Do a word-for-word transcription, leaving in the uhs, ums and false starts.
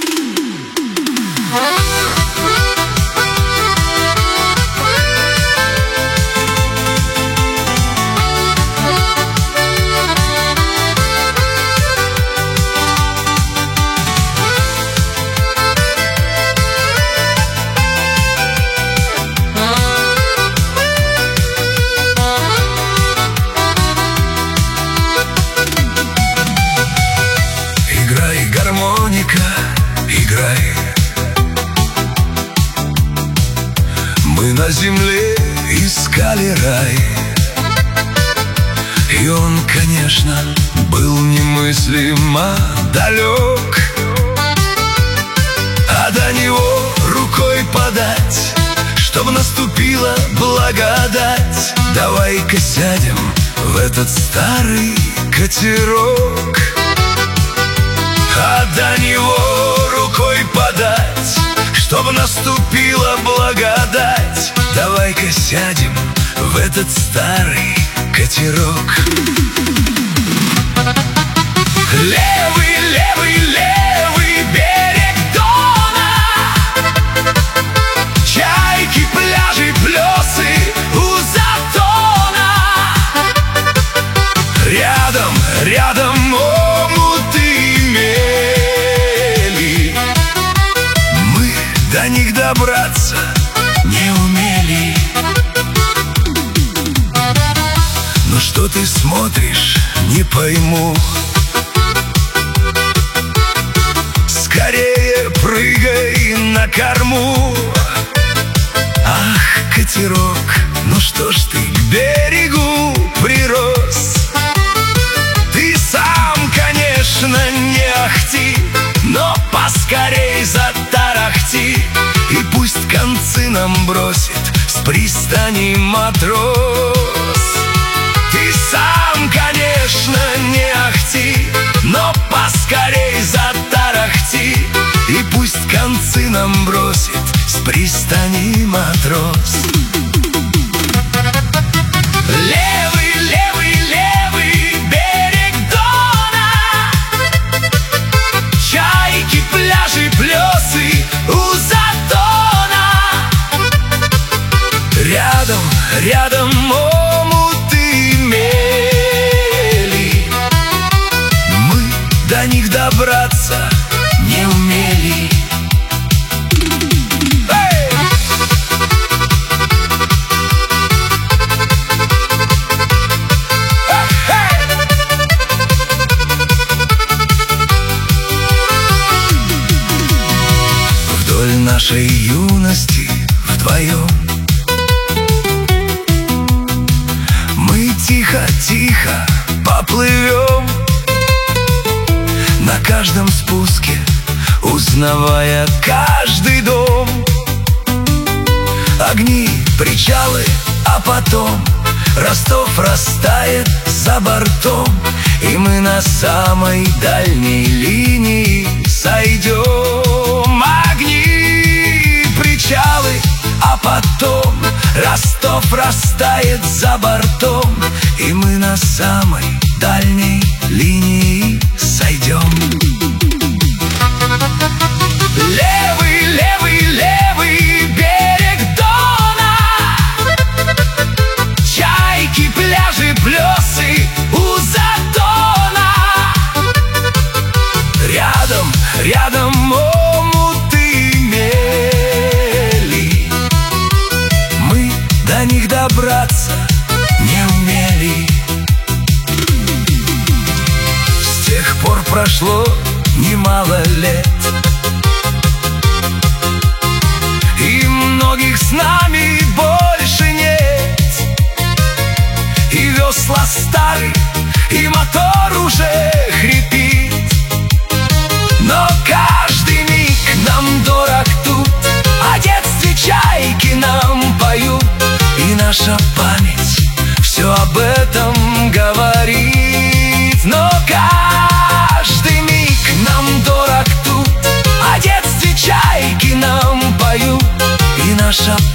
Гармоника, играй. Мы на земле искали рай, и он, конечно, был немыслимо далек, а до него рукой подать, чтоб наступила благодать. Давай-ка сядем в этот старый катерок, а до него рукой подать, чтобы наступила благодать. Давай-ка сядем в этот старый катерок. Левый, левый, левый берег Дона, чайки, пляжи, плесы у Затона. Рядом, рядом омуты мели, мы до них добраться не умели. Ну что ты смотришь, не пойму, скорее прыгай на корму. Ах, катерок, ну что ж ты к берегу прирос? Ты сам, конечно, не ахти, но поскорей затарахти, и пусть концы нам бросит с пристани матрос. Ты сам, конечно, не ахти, но поскорей затарахти, и пусть концы нам бросит с пристани матрос. Левый, левый, левый берег Дона, чайки, пляжи, плесы у Затона. Рядом, рядом омуты мели, мы до них добраться не умели. Вдоль нашей юности вдвоем мы тихо-тихо поплывем, на каждом спуске узнавая каждый дом. Огни, причалы, а потом Ростов растает за бортом, и мы на самой дальней линии сойдем. Огни, причалы, а потом Ростов растает за бортом, и мы на самой дальней линии сойдем. Левый, левый, левый берег Дона, чайки, пляжи, плесы у Затона. Рядом, рядом омуты мели, мы до них добраться не умели. С тех пор прошло немало лет, и многих с нами больше нет. И весла стары, и мотор уже хрипит, но каждый миг нам дорог тут. О детстве чайки нам поют, и наша память все об этом говорит. Но каждый миг нам дорог тут, о детстве чайки нам поют, и наша